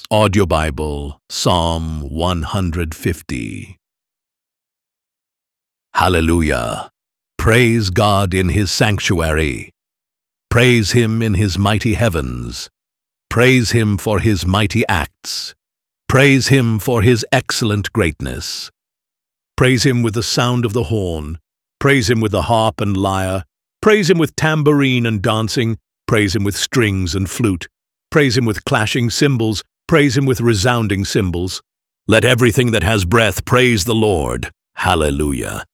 Audio Bible, Psalm 150. Hallelujah! Praise God in His sanctuary. Praise Him in His mighty heavens. Praise Him for His mighty acts. Praise Him for His excellent greatness. Praise Him with the sound of the horn. Praise Him with the harp and lyre. Praise Him with tambourine and dancing. Praise Him with strings and flute. Praise Him with clashing cymbals. Praise Him with resounding cymbals. Let everything that has breath praise the Lord. Hallelujah.